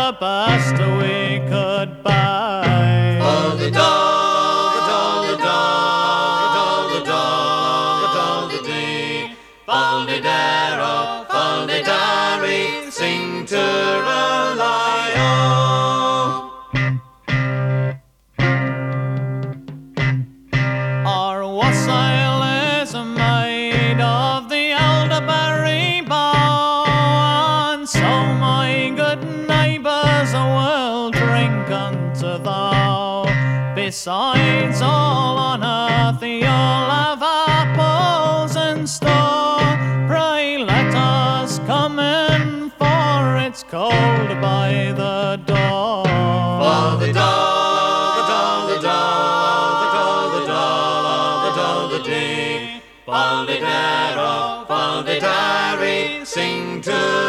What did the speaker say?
the best we could buy. Poldy dog, a dolly dog, a dolly dog, a dolly dee. Poldy dare, oh, poldy dairy, sing to a lie. Our wassail is made of the elderberry bough, and so my good neighbours will drink unto thou. Besides all on earth you'll have apples in store. Pray let us come in, for it's cold by the door. Poldy dog, a dolly dog, a dolly dog, a dolly dee. Poldy dare, oh, poldy dairy, sing to